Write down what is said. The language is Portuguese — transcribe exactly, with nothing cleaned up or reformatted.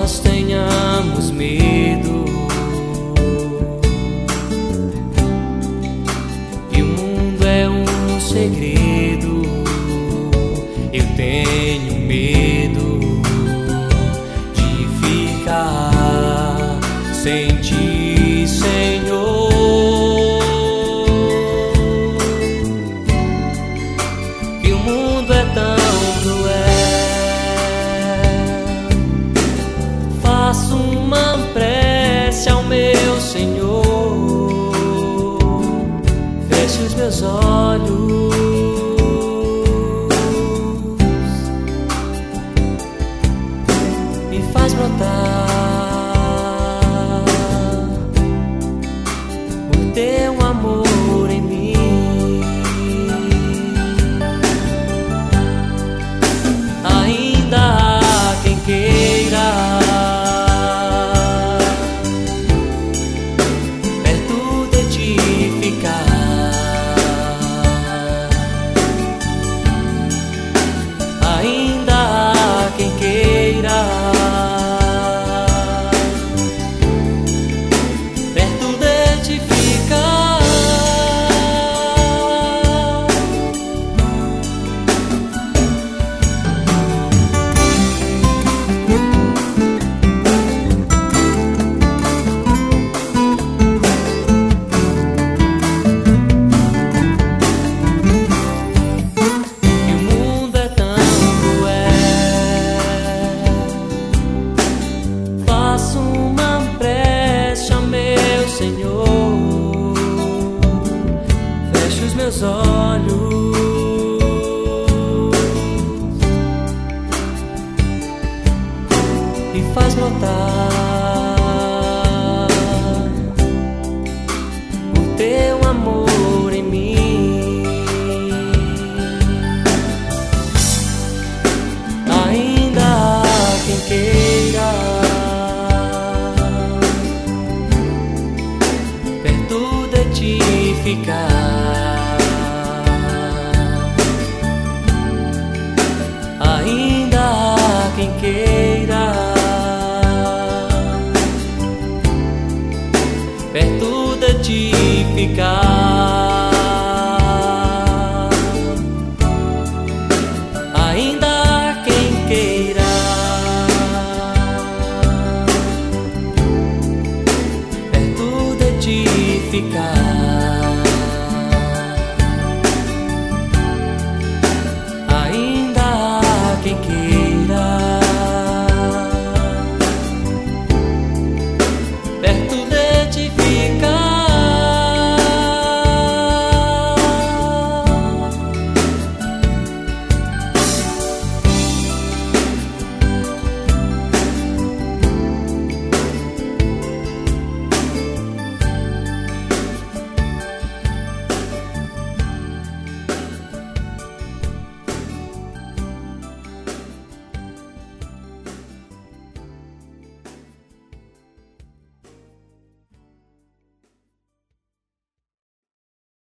nós tenhamos medo, que o mundo é um segredo. Eu tenho medo de ficar sem ti, Senhor. Que o mundo é tão cruel. Faço uma prece ao meu Senhor, feche os meus olhos e faz brotar o teu amor em mim. Ainda há quem queira perto de ti ficar. Ainda há quem queira perto de ti ficar. Que o mundo é tão cruel. Faço uma prece ao meu Senhor, fecho os meus olhos e faz brotar